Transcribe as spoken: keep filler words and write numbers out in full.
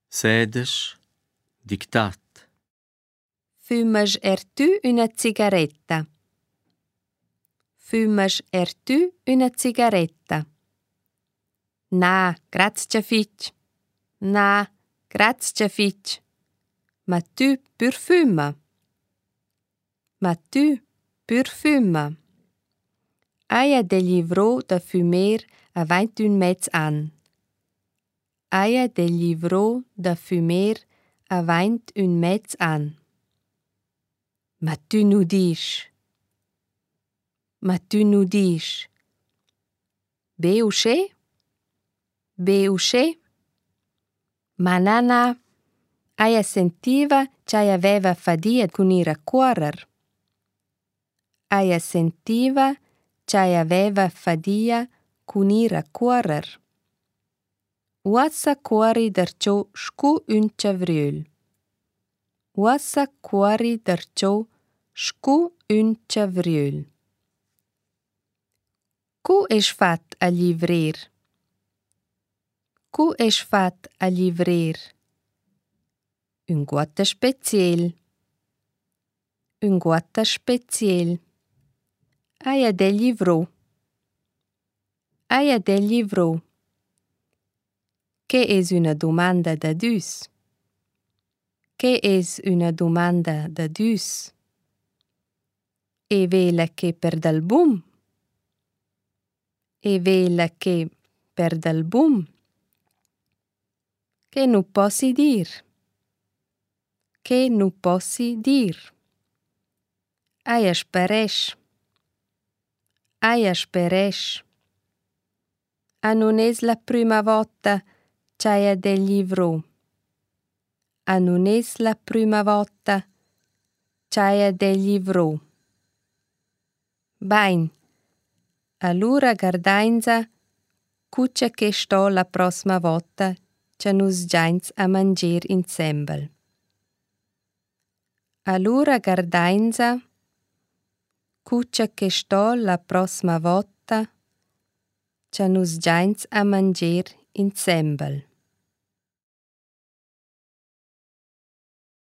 Sedes, dictat. Fumas er tu una sigaretta? Fumas er tu una sigaretta? Na, grazie fitch. Na, grazie fitch. Ma tu pur fuma? Ma tu pur fuma? Aia degli vrò da fumer a ventun mezz an. Aia degli vrò da fumer a ventun mezz an. Ma tu nu disch. Ma tu nu disch. Be usce? Be usce? Ma nana, aia sentiva c'aia aveva fadia con ir a cuorer. Aia sentiva c'aia aveva fadia con ir a cuorer. Uassa cuori darciò scu un ciavriul. Uassa cuori darciò scu un ciavriul. Cu es fat a livrer? Cu es fat a livrer? Un guatta speziel. Un guatta speziel. Aia degli vrò. Aia degli vrò. Che es una domanda da dus? Che es una domanda da dus? E vela che per dal bum? E vela che per dal bum? Che nu possi dir? Che nu possi dir? Aia sparesch. Aia sparesch. A non es la prima volta c'aia degli vrò. A non es la prima volta c'aia degli vrò. Bain, allura gardainza cuccia che sto la prossima volta c'ha nus giains a manger insembel. Allura gardainza cuccia che sto la prossima volta c'ha nus giains a manger insembel.